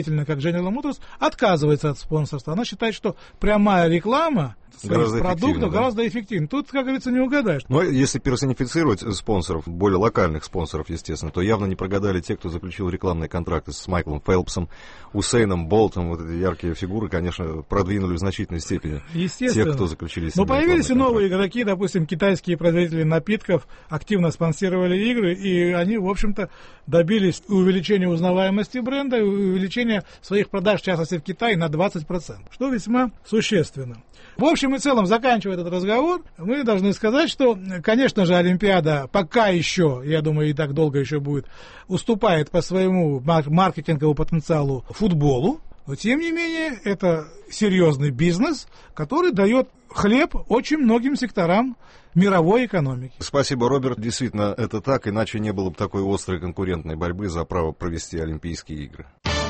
представительная, как General Motors, отказывается от спонсорства. Она считает, что прямая реклама своих продуктов гораздо эффективнее. Тут, как говорится, не угадаешь. Но если персонифицировать спонсоров, более локальных спонсоров, естественно, то явно не прогадали те, кто заключил рекламные контракты с Майклом Фелпсом, Усейном Болтом. Вот эти яркие фигуры, конечно, продвинули в значительной степени тех, кто заключили с ними. Но появились и новые игроки, допустим, китайские производители напитков активно спонсировали игры, и они, в общем-то, добились увеличения узнаваемости бренда и увеличения своих продаж, в частности, в Китае, на 20%, что весьма существенно. В общем и целом, заканчивая этот разговор, мы должны сказать, что, конечно же, Олимпиада пока еще, я думаю, и так долго еще будет, уступает по своему маркетинговому потенциалу футболу, но, тем не менее, это серьезный бизнес, который дает хлеб очень многим секторам мировой экономики. Спасибо, Роберт. Действительно, это так, иначе не было бы такой острой конкурентной борьбы за право провести Олимпийские игры.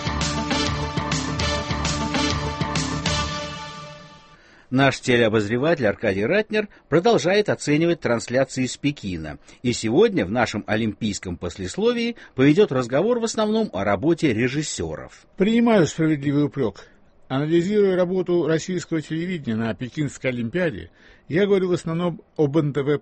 Наш телеобозреватель Аркадий Ратнер продолжает оценивать трансляции из Пекина. И сегодня в нашем олимпийском послесловии поведет разговор в основном о работе режиссеров. Принимаю справедливый упрек. Анализируя работу российского телевидения на Пекинской Олимпиаде, я говорю в основном об НТВ+.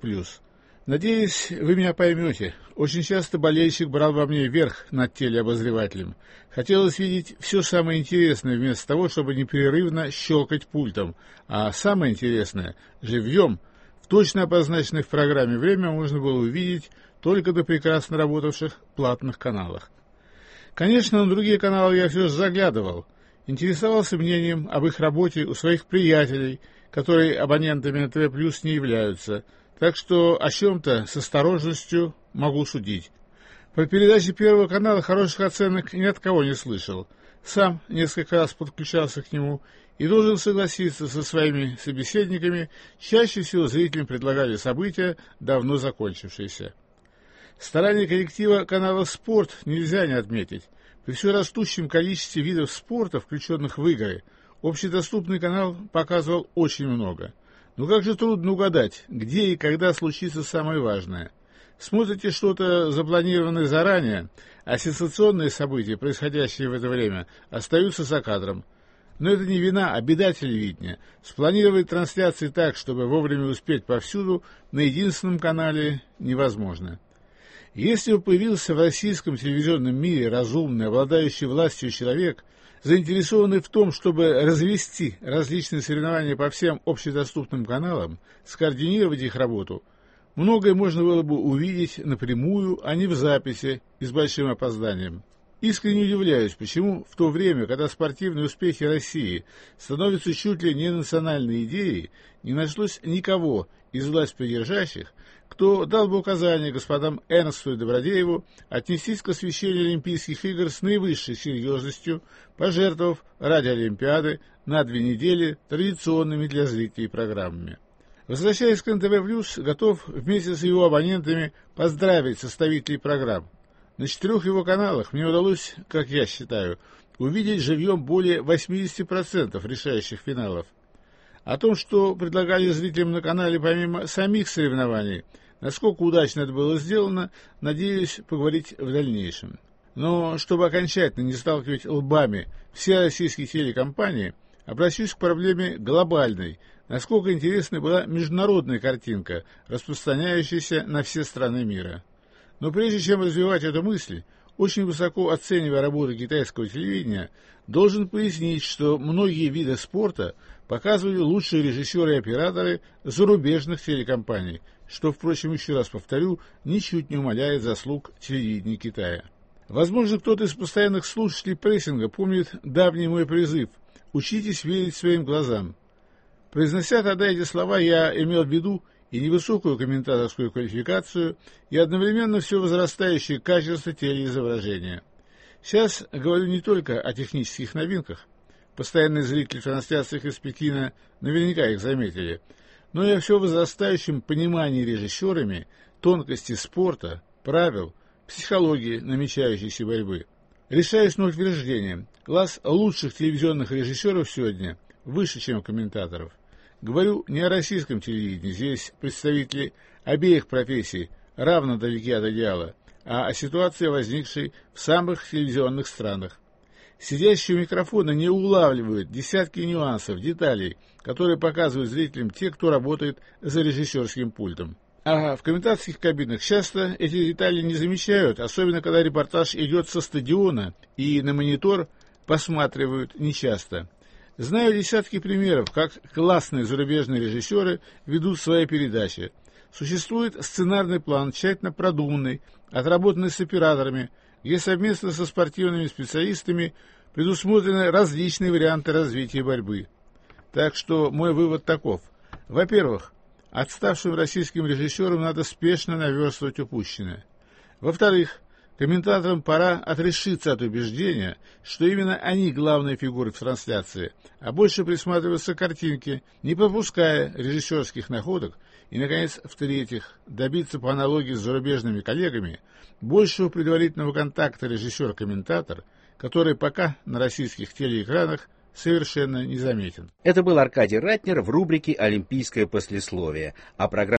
Надеюсь, вы меня поймете. Очень часто болельщик брал во мне верх над телеобозревателем. Хотелось видеть все самое интересное, вместо того, чтобы непрерывно щелкать пультом. А самое интересное, живьем, в точно обозначенное в программе время можно было увидеть только на прекрасно работавших платных каналах. Конечно, на другие каналы я все же заглядывал. Интересовался мнением об их работе у своих приятелей, которые абонентами НТВ+ не являются. Так что о чем-то с осторожностью могу судить. Про передачи Первого канала хороших оценок ни от кого не слышал. Сам несколько раз подключался к нему и должен согласиться со своими собеседниками, чаще всего зрителям предлагали события, давно закончившиеся. Старания коллектива канала «Спорт» нельзя не отметить. При все растущем количестве видов спорта, включенных в игры, общедоступный канал показывал очень много. Но как же трудно угадать, где и когда случится самое важное. Смотрите что-то запланированное заранее, а сенсационные события, происходящие в это время, остаются за кадром. Но это не вина, а беда телевидения. Спланировать трансляции так, чтобы вовремя успеть повсюду, на единственном канале невозможно. Если бы появился в российском телевизионном мире разумный, обладающий властью человек, заинтересованный в том, чтобы развести различные соревнования по всем общедоступным каналам, скоординировать их работу, многое можно было бы увидеть напрямую, а не в записи и с большим опозданием. Искренне удивляюсь, почему в то время, когда спортивные успехи России становятся чуть ли не национальной идеей, не нашлось никого из властьпридержащих, кто дал бы указание господам Эрнсту и Добродееву отнестись к освещению Олимпийских игр с наивысшей серьезностью, пожертвовав ради Олимпиады на 2 недели традиционными для зрителей программами. Возвращаясь к НТВ+, готов вместе с его абонентами поздравить составителей программ. На 4 его каналах мне удалось, как я считаю, увидеть живьем более 80% решающих финалов. О том, что предлагали зрителям на канале помимо самих соревнований, насколько удачно это было сделано, надеюсь поговорить в дальнейшем. Но чтобы окончательно не сталкивать лбами все российские телекомпании, обращусь к проблеме глобальной, насколько интересной была международная картинка, распространяющаяся на все страны мира. Но прежде чем развивать эту мысль, очень высоко оценивая работу китайского телевидения, должен пояснить, что многие виды спорта показывали лучшие режиссеры и операторы зарубежных телекомпаний, что, впрочем, еще раз повторю, ничуть не умаляет заслуг телевидения Китая. Возможно, кто-то из постоянных слушателей прессинга помнит давний мой призыв «Учитесь верить своим глазам». Произнося тогда эти слова, я имел в виду и невысокую комментаторскую квалификацию, и одновременно все возрастающее качество телеизображения. Сейчас говорю не только о технических новинках, постоянные зрители в трансляциях из Пекина наверняка их заметили, но и о все возрастающем понимании режиссерами тонкости спорта, правил, психологии намечающейся борьбы. Решаюсь на утверждение, класс лучших телевизионных режиссеров сегодня выше, чем комментаторов. Говорю не о российском телевидении, здесь представители обеих профессий равно далеки от идеала, а о ситуации, возникшей в самых телевизионных странах. Сидящие у микрофона не улавливают десятки нюансов, деталей, которые показывают зрителям те, кто работает за режиссерским пультом. А в комментаторских кабинах часто эти детали не замечают, особенно когда репортаж идет со стадиона и на монитор посматривают нечасто. Знаю десятки примеров, как классные зарубежные режиссеры ведут свои передачи. Существует сценарный план, тщательно продуманный, отработанный с операторами, где совместно со спортивными специалистами предусмотрены различные варианты развития борьбы. Так что мой вывод таков. Во-первых, отставшим российским режиссерам надо спешно наверстывать упущенное. Во-вторых, комментаторам пора отрешиться от убеждения, что именно они главные фигуры в трансляции, а больше присматриваться к картинке, не пропуская режиссерских находок, и, наконец, в-третьих, добиться по аналогии с зарубежными коллегами большего предварительного контакта режиссер-комментатор, который пока на российских телеэкранах совершенно незаметен. Это был Аркадий Ратнер в рубрике «Олимпийское послесловие», а программа